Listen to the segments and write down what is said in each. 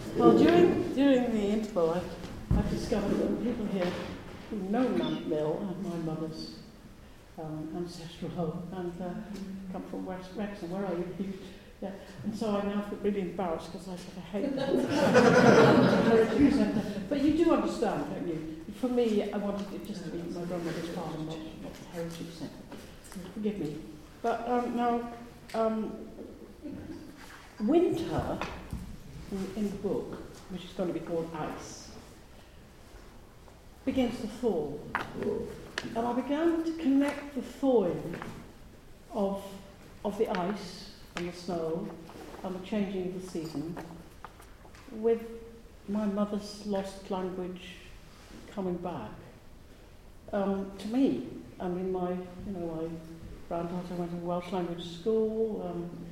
Well, during the interval, I've discovered that people here who know Mount Mill and my mother's ancestral home and come from West Wrexham. Where are you? Yeah. And so I now feel really embarrassed because I sort of hate that. But you do understand, don't you? For me, I wanted it just to be my grandmother's farm, not the heritage centre. Forgive me. But now, winter in the book, which is going to be called Ice, begins to thaw. And I began to connect the thawing of the ice and the snow and the changing of the season with my mother's lost language coming back. To me, I mean, my granddaughter went to Welsh language school.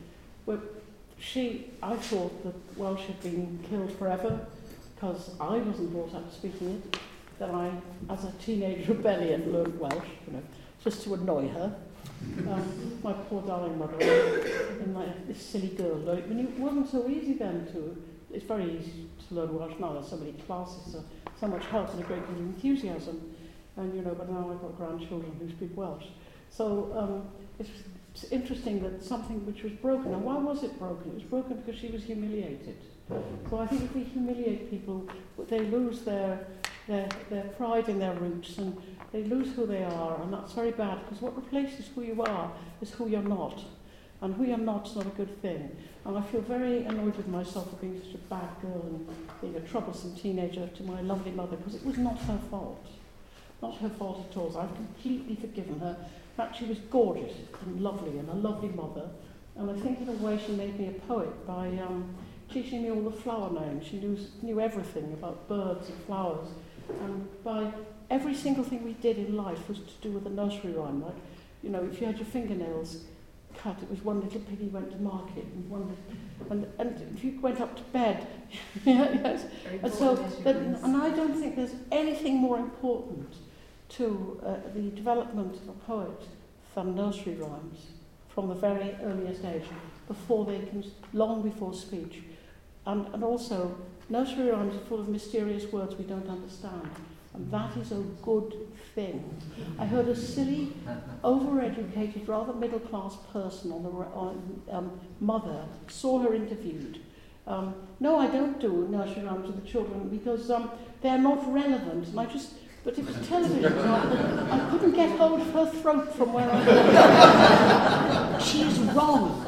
I thought that Welsh had been killed forever because I wasn't brought up speaking it. That I, as a teenage rebellion, learned Welsh, just to annoy her. My poor darling mother, and this silly girl. I mean, it wasn't so easy then it's very easy to learn Welsh now. There's so many classes, so much help and a great deal of enthusiasm. And, but now I've got grandchildren who speak Welsh. So it's interesting that something which was broken, and why was it broken? It was broken because she was humiliated. So I think if we humiliate people, they lose their pride in their roots and they lose who they are, and that's very bad because what replaces who you are is who you're not, and who you're not is not a good thing. And I feel very annoyed with myself for being such a bad girl and being a troublesome teenager to my lovely mother because it was not her fault. Not her fault at all. So I've completely forgiven her. In fact, she was gorgeous and lovely and a lovely mother, and I think in a way she made me a poet by teaching me all the flower names. She knew everything about birds and flowers. And by every single thing we did in life was to do with a nursery rhyme. Like, if you had your fingernails cut, it was one little piggy went to market, and if you went up to bed, yes. And so, and I don't think there's anything more important to the development of a poet than nursery rhymes from the very earliest age, long before speech, and also. Nursery rhymes are full of mysterious words we don't understand, and that is a good thing. I heard a silly, overeducated, rather middle-class person mother, saw her interviewed. No, I don't do nursery rhymes with the children because they're not relevant, but it was television. I couldn't get hold of her throat from where I was. She's wrong.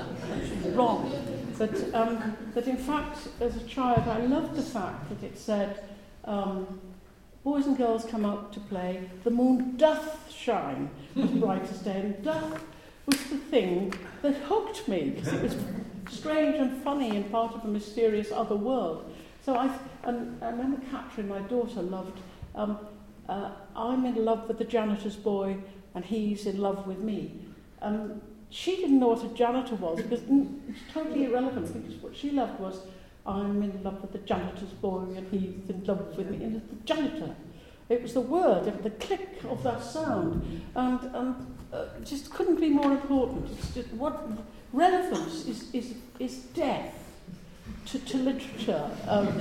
But in fact, as a child, I loved the fact that it said, boys and girls come out to play, the moon doth shine as bright as day, and doth was the thing that hooked me, because it was strange and funny and part of a mysterious other world. So I remember Catherine, my daughter, loved, I'm in love with the janitor's boy, and he's in love with me. She didn't know what a janitor was because it's totally irrelevant because what she loved was I'm in love with the janitor's boy and he's in love with me. And it's the janitor. It was the word, the click of that sound. And just couldn't be more important. It's just what relevance is death to literature.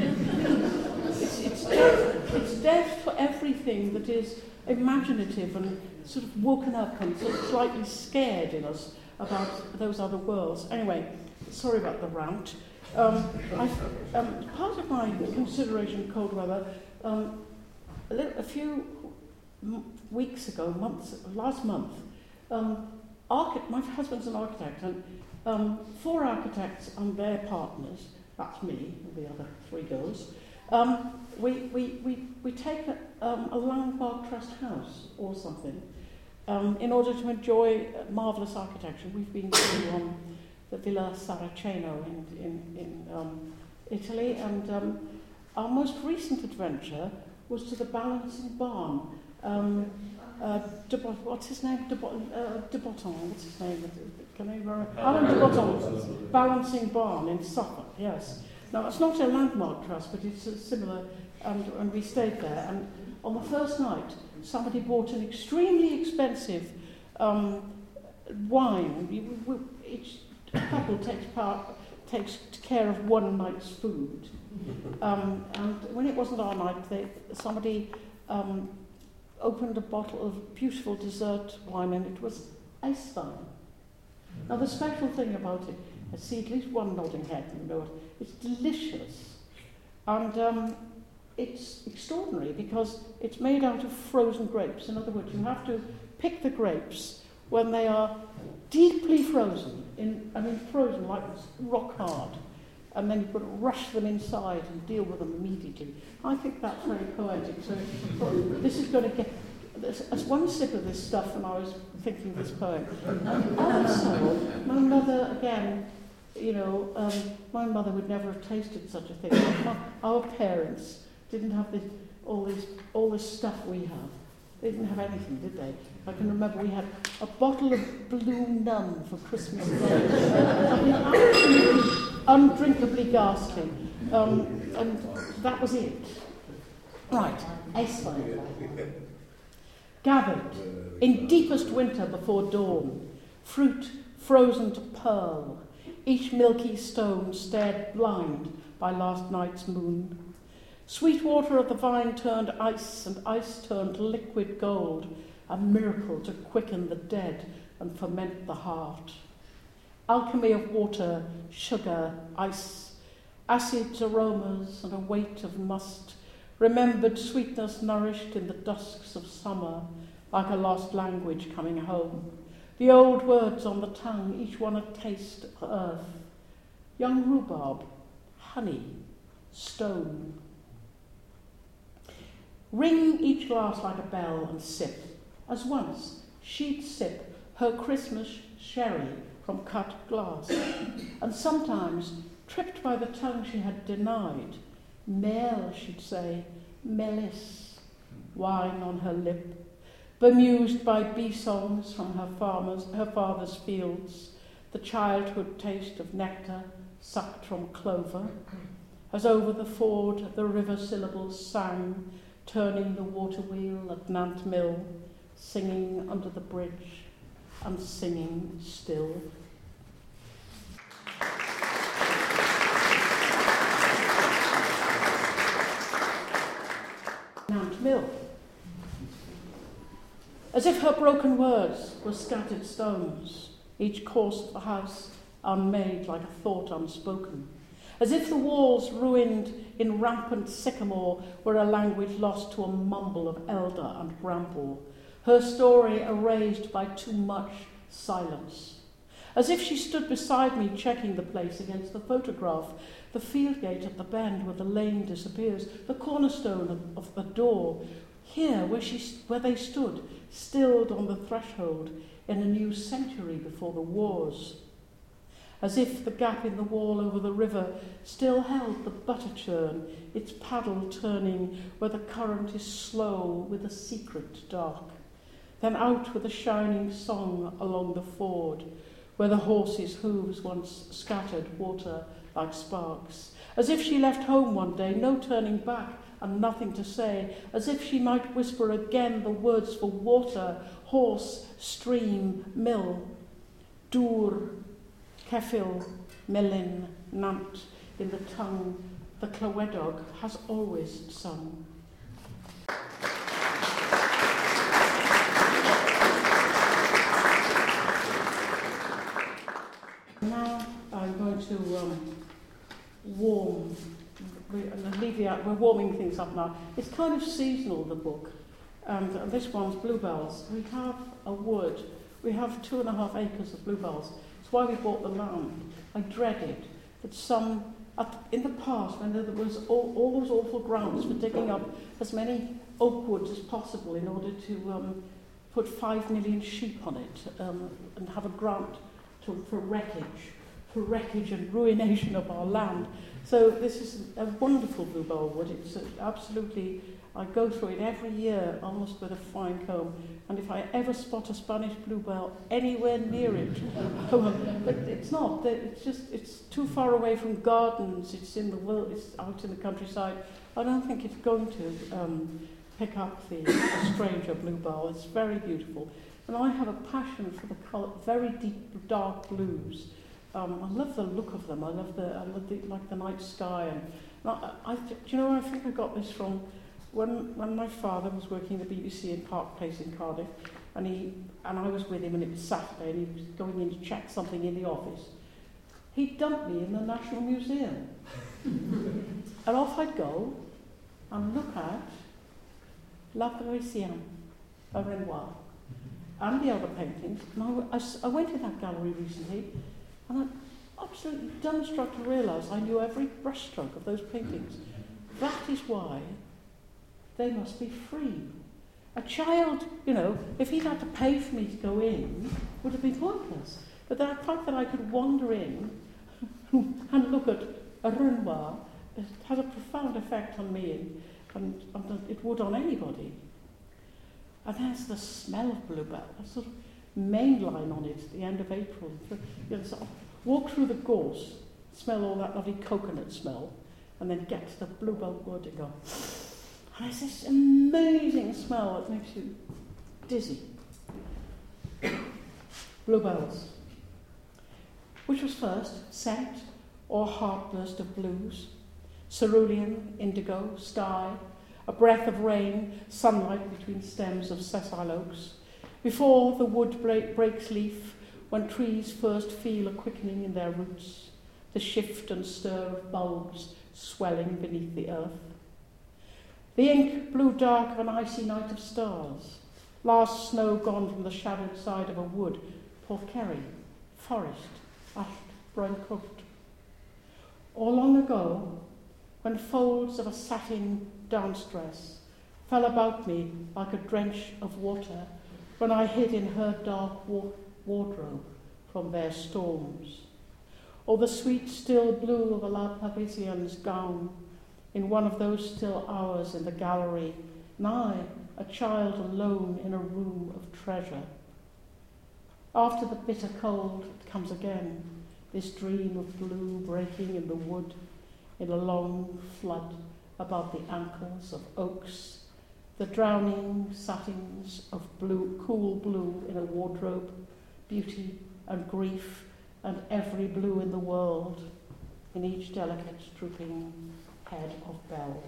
It's death for everything that is imaginative and sort of woken up and sort of slightly scared in us about those other worlds. Anyway, sorry about the rant. Part of my consideration of cold weather, a few weeks ago, last month, my husband's an architect, and 4 architects and their partners, that's me and the other 3 girls, we take a landmark trust house or something in order to enjoy marvellous architecture. We've been to the Villa Saraceno in Italy, and our most recent adventure was to the Balancing Barn. What's his name? De Botton. What's his name? Can I remember? Alan de Botton's Balancing Barn in Suffolk. Yes. Now it's not a landmark trust, but it's a similar. And we stayed there. And on the first night, somebody bought an extremely expensive wine. Each couple takes part takes care of one night's food. And when it wasn't our night, somebody opened a bottle of beautiful dessert wine, and it was Eiswein. Now, the special thing about it, I see at least one nodding head, you know, it's delicious. And it's extraordinary because it's made out of frozen grapes. In other words, you have to pick the grapes when they are deeply frozen, frozen like rock hard, and then you've got to rush them inside and deal with them immediately. I think that's very poetic. So this is going to get... As one sip of this stuff, and I was thinking this poem. And also, my mother, again, my mother would never have tasted such a thing. Our parents didn't have all this stuff we have. They didn't have anything, did they? I can remember we had a bottle of Blue Nun for Christmas Day. Absolutely undrinkably ghastly. And that was it. Right, Eiswein. Gathered in deepest winter before dawn, fruit frozen to pearl, each milky stone stared blind by last night's moon. Sweet water of the vine turned ice, and ice turned liquid gold, a miracle to quicken the dead and ferment the heart. Alchemy of water, sugar, ice, acids, aromas, and a weight of must, remembered sweetness nourished in the dusks of summer, like a lost language coming home. The old words on the tongue, each one a taste of earth. Young rhubarb, honey, stone. Ring each glass like a bell and sip, as once she'd sip her Christmas sherry from cut glass, and sometimes, tripped by the tongue she had denied, Mel, she'd say, Melis, wine on her lip, bemused by bee songs from her father's fields, the childhood taste of nectar sucked from clover, as over the ford the river syllables sang, turning the water wheel at Nant Mill, singing under the bridge and singing still. Nant Mill. As if her broken words were scattered stones, each course of the house unmade like a thought unspoken. As if the walls ruined in rampant sycamore were a language lost to a mumble of elder and bramble, her story erased by too much silence. As if she stood beside me checking the place against the photograph, the field gate at the bend where the lane disappears, the cornerstone of the door, here where they stood, stilled on the threshold in a new century before the wars. As if the gap in the wall over the river still held the butter churn, its paddle turning where the current is slow with a secret dark. Then out with a shining song along the ford, where the horses' hooves once scattered water like sparks. As if she left home one day, no turning back and nothing to say, as if she might whisper again the words for water, horse, stream, mill. Dŵr, Ceffyl, Melin, Nant, in the tongue the Clywedog has always sung. Now I'm going to we're warming things up now. It's kind of seasonal, the book, and this one's bluebells. We have a wood. We have 2.5 acres of bluebells. That's why we bought the land. I dreaded that in the past, when there was all those awful grants for digging up as many oak woods as possible in order to put 5 million sheep on it and have a grant for wreckage and ruination of our land. So this is a wonderful bluebell wood. It's absolutely, I go through it every year almost with a fine comb, and if I ever spot a Spanish bluebell anywhere near it, but it's not, it's too far away from gardens, it's out in the countryside. I don't think it's going to pick up the stranger bluebell. It's very beautiful. And I have a passion for the colour, very deep dark blues. I love the look of them. I love the like the night sky. And do you know where I think I got this from? When my father was working at the BBC in Park Place in Cardiff, and I was with him, and it was Saturday, and he was going in to check something in the office. He dumped me in the National Museum, and off I'd go and look at La Parisienne by Renoir and the other paintings. And I went in that gallery recently, and I'm absolutely dumbstruck to realise I knew every brushstroke of those paintings. That is why they must be free. A child, if he'd had to pay for me to go in, would have been pointless. But the fact that I could wander in and look at a Renoir, it has a profound effect on me, and it would on anybody. And there's the smell of bluebell, a sort of main line on it at the end of April. Sort of walk through the gorse, smell all that lovely coconut smell, and then get to the bluebell wood and go, and it's this amazing smell that makes you dizzy. Bluebells. Which was first, scent or heartburst of blues, cerulean, indigo, sky, a breath of rain, sunlight between stems of sessile oaks, before the wood breaks leaf, when trees first feel a quickening in their roots, the shift and stir of bulbs swelling beneath the earth. The ink blue dark of an icy night of stars, last snow gone from the shadowed side of a wood, Portkerry, forest, Allt Bryn Court. Or long ago, when folds of a satin dance dress fell about me like a drench of water, when I hid in her dark wardrobe from their storms. Or the sweet still blue of a La Parisienne's gown, in one of those still hours in the gallery, nigh a child alone in a room of treasure. After the bitter cold, it comes again, this dream of blue breaking in the wood, in a long flood above the ankles of oaks, the drowning satins of blue, cool blue in a wardrobe, beauty and grief and every blue in the world, in each delicate drooping head of bells.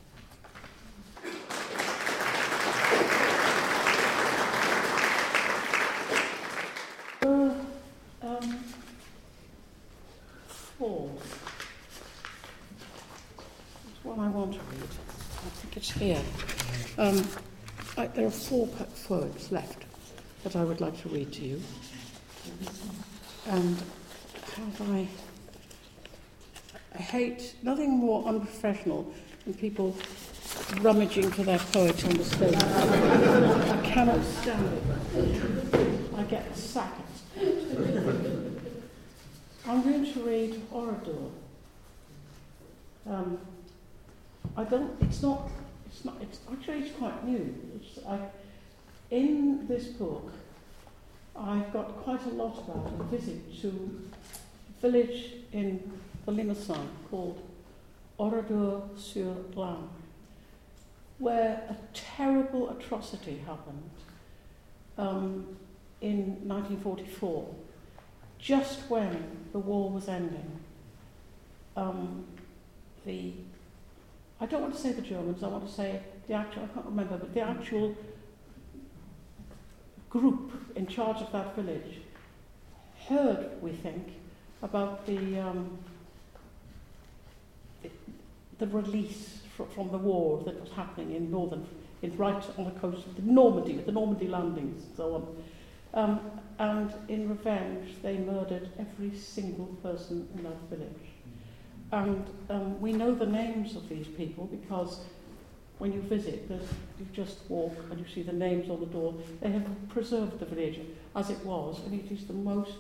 Four. There's one I want to read. I think it's here. There are 4 poems left that I would like to read to you. And I hate nothing more unprofessional than people rummaging for their poets on the stage. I cannot stand it. I get sacked. I'm going to read Oradour. It's quite new. In this book, I've got quite a lot about a visit to a village in the Limousin called Oradour-sur-Glane, where a terrible atrocity happened in 1944, just when the war was ending. I don't want to say the Germans, I want to say I can't remember, but the actual group in charge of that village heard, we think, about the release from the war that was happening right on the coast of Normandy, with the Normandy landings and so on. And in revenge, they murdered every single person in that village. And we know the names of these people because when you visit, you just walk and you see the names on the door. They have preserved the village as it was, and it's the most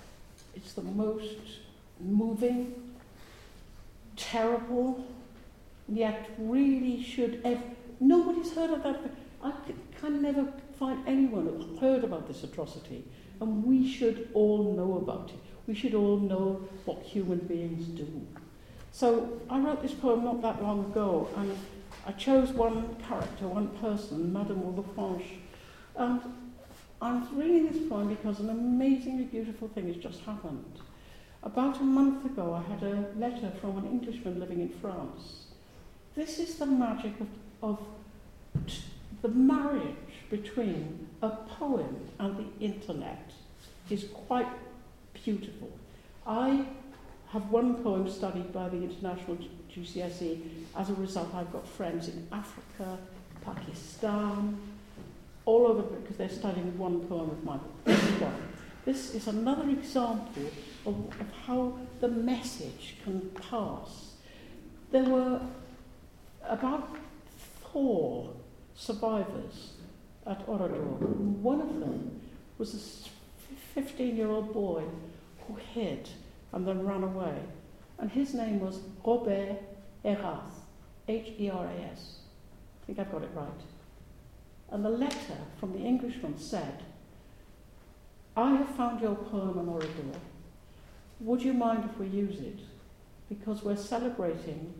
moving, terrible, yet really nobody's heard of that. I can never find anyone who heard about this atrocity, and we should all know about it. We should all know what human beings do. So I wrote this poem not that long ago, and I chose one character, one person, Madame Lefranche. I'm reading this poem because an amazingly beautiful thing has just happened. About a month ago, I had a letter from an Englishman living in France. This is the magic of the marriage between a poem and the internet is quite beautiful. I have one poem studied by the International GCSE. As a result, I've got friends in Africa, Pakistan, all over, because they're studying one poem of mine. This is another example of how the message can pass. There were about 4 survivors at Oradour. One of them was a 15-year-old boy who hid and then ran away. And his name was Robert Heras, H-E-R-A-S. I think I've got it right. And the letter from the Englishman said, I have found your poem on Oradour. Would you mind if we use it? Because we're celebrating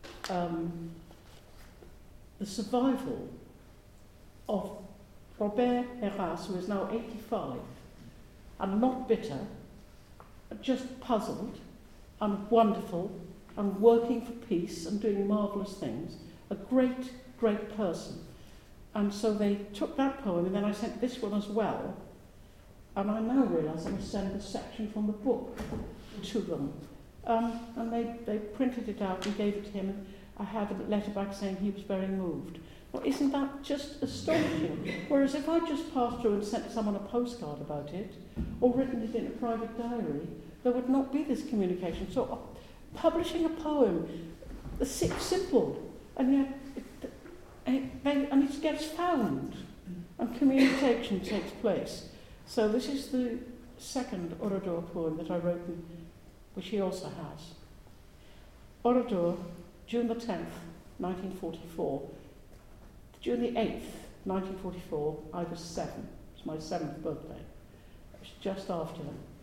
the survival of Robert Heras, who is now 85, and not bitter, just puzzled and wonderful and working for peace and doing marvellous things. A great, great person. And so they took that poem, and then I sent this one as well. And I now realise I must send a section from the book to them. And they printed it out and gave it to him. And I had a letter back saying he was very moved. Well, isn't that just astonishing? Whereas if I just passed through and sent someone a postcard about it, or written it in a private diary, there would not be this communication. So publishing a poem, it's simple, and yet it gets found, and communication takes place. So this is the second Oradour poem that I wrote, which he also has. Oradour, June the 10th, 1944. June the 8th, 1944, I was 7. It was my 7th birthday. It was just after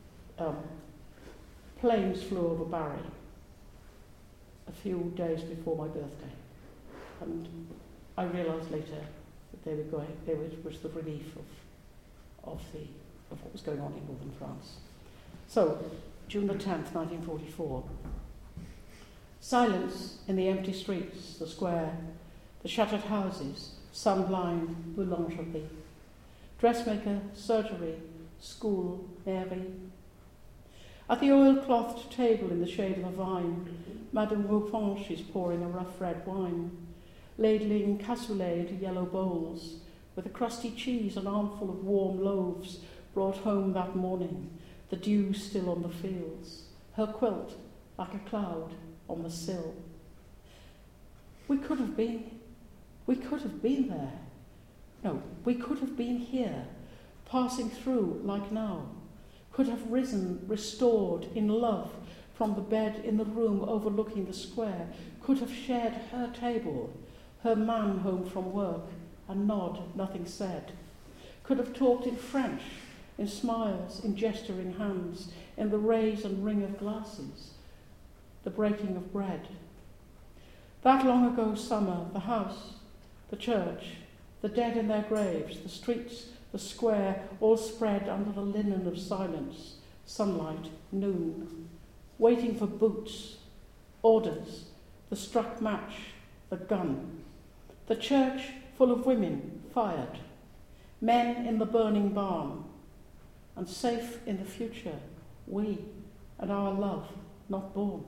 planes flew over Barry a few days before my birthday. And I realised later that they were going, it was the relief of what was going on in northern France. So, June the 10th, 1944. Silence in the empty streets, the square, the shuttered houses, sun-blind boulangerie, dressmaker, surgery, school, mairie. At the oil-clothed table in the shade of a vine, Madame Repanche is pouring a rough red wine, ladling cassoulet into yellow bowls, with a crusty cheese, an armful of warm loaves brought home that morning, the dew still on the fields, her quilt like a cloud on the sill. We could have been there. No, we could have been here, passing through like now, could have risen, restored in love from the bed in the room overlooking the square, could have shared her table, her man home from work, a nod, nothing said, could have talked in French, in smiles, in gesturing hands, in the raise and ring of glasses, the breaking of bread. That long ago summer, the house, the church, the dead in their graves, the streets, the square, all spread under the linen of silence, sunlight, noon, waiting for boots, orders, the struck match, the gun. The church full of women fired, men in the burning barn, and safe in the future, we and our love not born.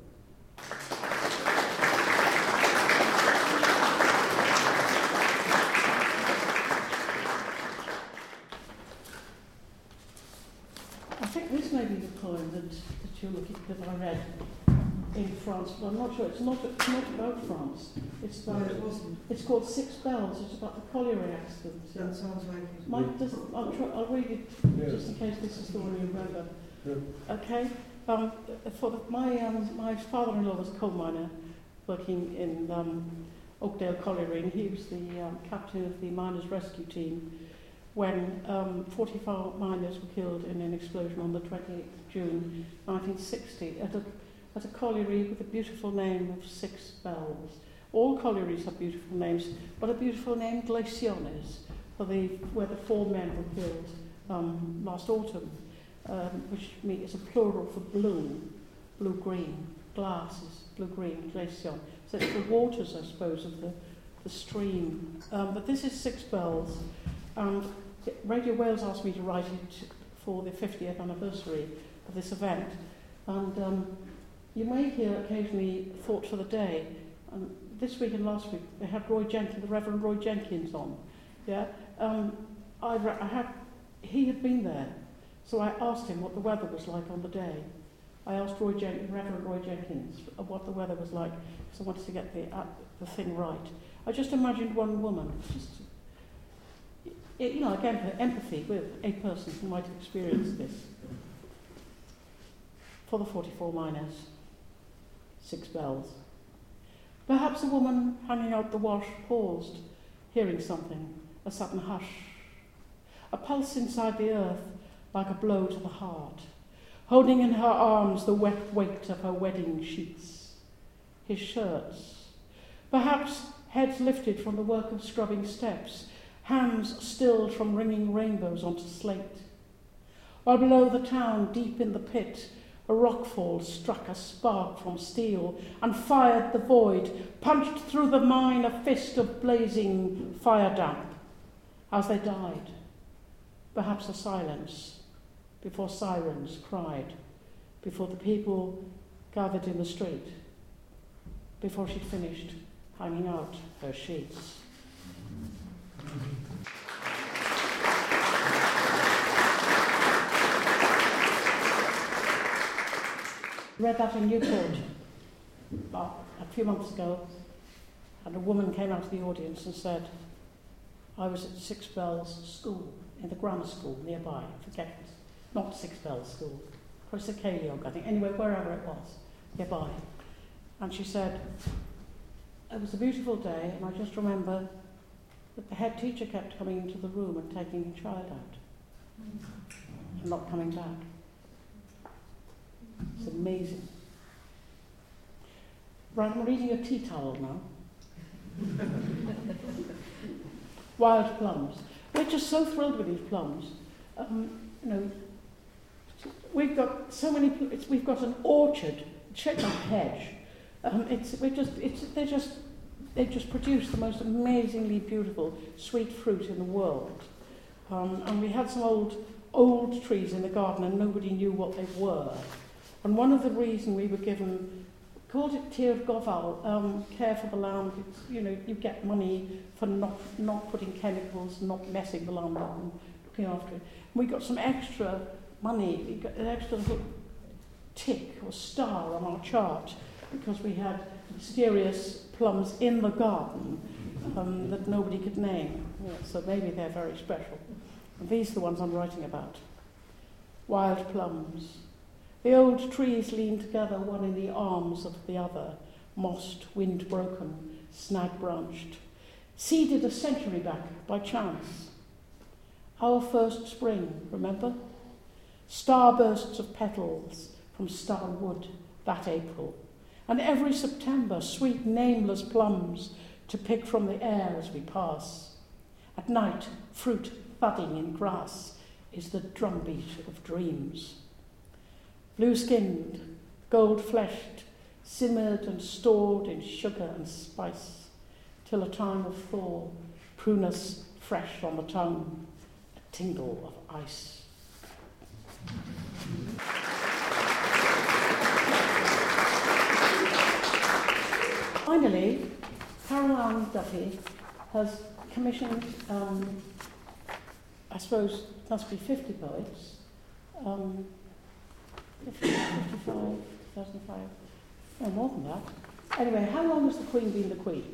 I think this may be the poem that you're looking at, that I read in France, but I'm not sure. It's not about France. It's about. It's called Six Bells. It's about the colliery accident. That sounds like it. I'll read it just in case this is the one you remember. Yeah. Okay. My father-in-law was a coal miner working in Oakdale Colliery, and he was the captain of the miners' rescue team when 44 miners were killed in an explosion on the 28th of June 1960 at a colliery with a beautiful name of Six Bells. All collieries have beautiful names, but a beautiful name, Glaciones, where the 4 men were killed last autumn. which is a plural for blue-green. Glass is blue-green, glacion. So it's the waters, I suppose, of the stream. But this is Six Bells, and Radio Wales asked me to write it for the 50th anniversary of this event. And you may hear occasionally Thought for the Day. And this week and last week, they had the Reverend Roy Jenkins on. Yeah, he had been there, so I asked him what the weather was like on the day. I asked Reverend Roy Jenkins what the weather was like, because I wanted to get the thing right. I just imagined one woman, again, empathy with a person who might have experienced this. For the 44 miners, Six Bells. Perhaps a woman hanging out the wash paused, hearing something, a sudden hush, a pulse inside the earth like a blow to the heart, holding in her arms the wet weight of her wedding sheets, his shirts, perhaps heads lifted from the work of scrubbing steps, hands stilled from ringing rainbows onto slate, while below the town, deep in the pit, a rockfall struck a spark from steel and fired the void, punched through the mine a fist of blazing fire damp. As they died, perhaps a silence, before sirens cried, before the people gathered in the street, before she'd finished hanging out her sheets. Read that in Newport a few months ago, and a woman came out of the audience and said, I was at Six Bells School, in the grammar school nearby, forget it, not Six Bells School, Croeso Ceiliog, I think, anyway, wherever it was, nearby. And she said, it was a beautiful day, and I just remember that the head teacher kept coming into the room and taking the child out, and not coming back. It's amazing. Right, I'm reading a tea towel now. Wild plums. We're just so thrilled with these plums. We've got so many. We've got an orchard, check that hedge. They just produce the most amazingly beautiful sweet fruit in the world. And we had some old trees in the garden, and nobody knew what they were. And one of the reasons we were given, called it Tír Gofal, care for the land. It's, you get money for not putting chemicals, not messing the land up and looking after it. And we got some extra money, we got an extra little tick or star on our chart because we had mysterious plums in the garden that nobody could name. Yeah, so maybe they're very special. And these are the ones I'm writing about. Wild plums. The old trees lean together, one in the arms of the other, mossed, wind-broken, snag-branched, seeded a century back by chance. Our first spring, remember? Starbursts of petals from star wood that April, and every September, sweet nameless plums to pick from the air as we pass. At night, fruit thudding in grass is the drumbeat of dreams. Blue-skinned, gold-fleshed, simmered and stored in sugar and spice, till a time of thaw, prunus fresh on the tongue, a tingle of ice. Finally, Caroline Duffy has commissioned, I suppose it must be 50 poets, 55, 2005, no more than that. Anyway, how long has the Queen been the Queen?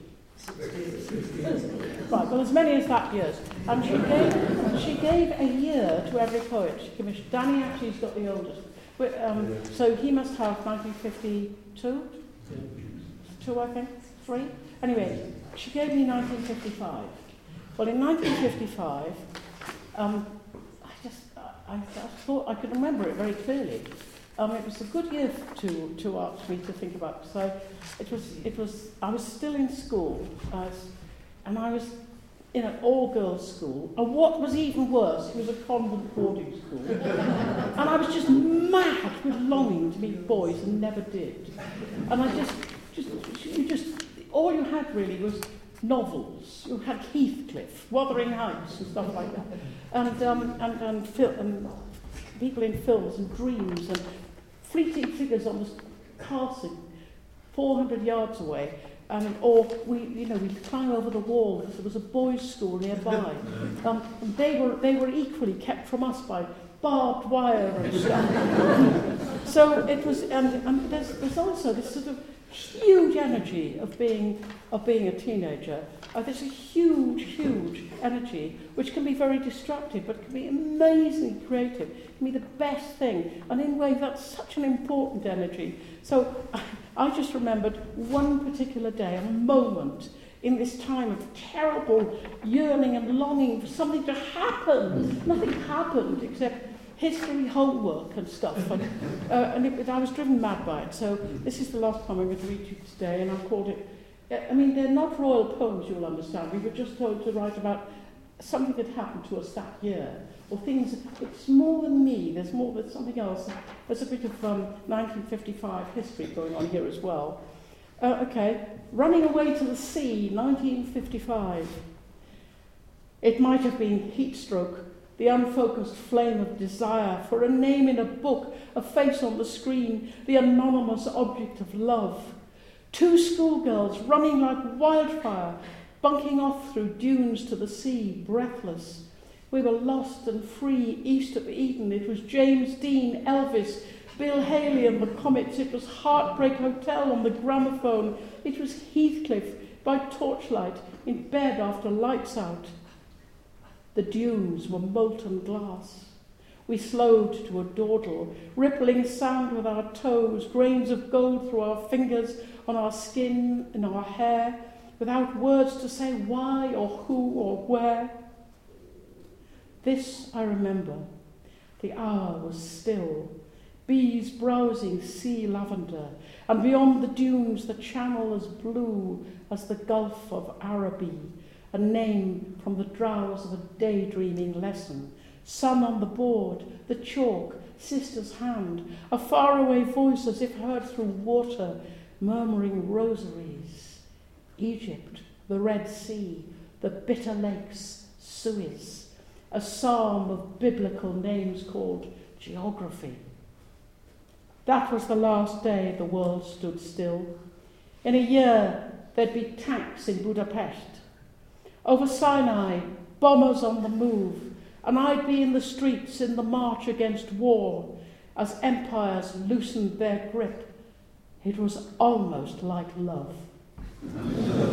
60. Right, well, as many as that years. And she gave a year to every poet. She commissioned. Danny actually's got the oldest. So he must have 1952? 2, I think? 3? Anyway, she gave me 1955. Well, in 1955, I thought I could remember it very clearly. It was a good year to ask me to think about. So I was still in school, and I was in an all-girls school, and what was even worse, it was a convent boarding school, and I was just mad with longing to meet boys and never did. And I just all you had really was novels. You had Heathcliff, Wuthering Heights, and stuff like that, and people in films and dreams and fleeting figures on the castle 400 yards away. Or we'd climb over the wall because there was a boys' school nearby. And they were equally kept from us by barbed wire and stuff. So it was, and there's also this sort of huge energy of being a teenager. There's a huge energy which can be very destructive, but can be amazingly creative. Can be the best thing, and in a way that's such an important energy. So I just remembered one particular day, a moment in this time of terrible yearning and longing for something to happen. Nothing happened except history homework and stuff, and I was driven mad by it. So this is the last poem I'm going to read you today, and I've called it, they're not royal poems, you'll understand. We were just told to write about something that happened to us that year, or things. It's more than me, there's something else. There's a bit of 1955 history going on here as well. Running Away to the Sea, 1955. It might have been heat stroke, the unfocused flame of desire for a name in a book, a face on the screen, the anonymous object of love. Two schoolgirls running like wildfire, bunking off through dunes to the sea, breathless. We were lost and free east of Eden. It was James Dean, Elvis, Bill Haley and the Comets. It was Heartbreak Hotel on the gramophone. It was Heathcliff by torchlight in bed after lights out. The dunes were molten glass. We slowed to a dawdle, rippling sound with our toes, grains of gold through our fingers, on our skin, in our hair, without words to say why or who or where. This I remember. The hour was still, bees browsing sea lavender, and beyond the dunes the channel as blue as the Gulf of Araby, a name from the drowse of a daydreaming lesson. Sun on the board, the chalk, sister's hand, a faraway voice as if heard through water, murmuring rosaries. Egypt, the Red Sea, the bitter lakes, Suez, a psalm of biblical names called geography. That was the last day the world stood still. In a year, there'd be tanks in Budapest. Over Sinai, bombers on the move, and I'd be in the streets in the march against war as empires loosened their grip. It was almost like love.